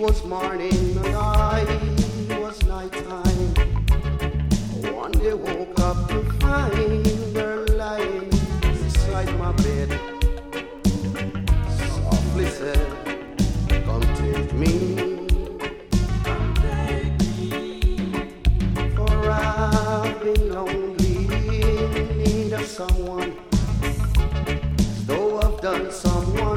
was morning and I was nighttime. One day woke up to find her lying beside my bed. Softly said, come take me. For I've been lonely in need of someone, though I've done someone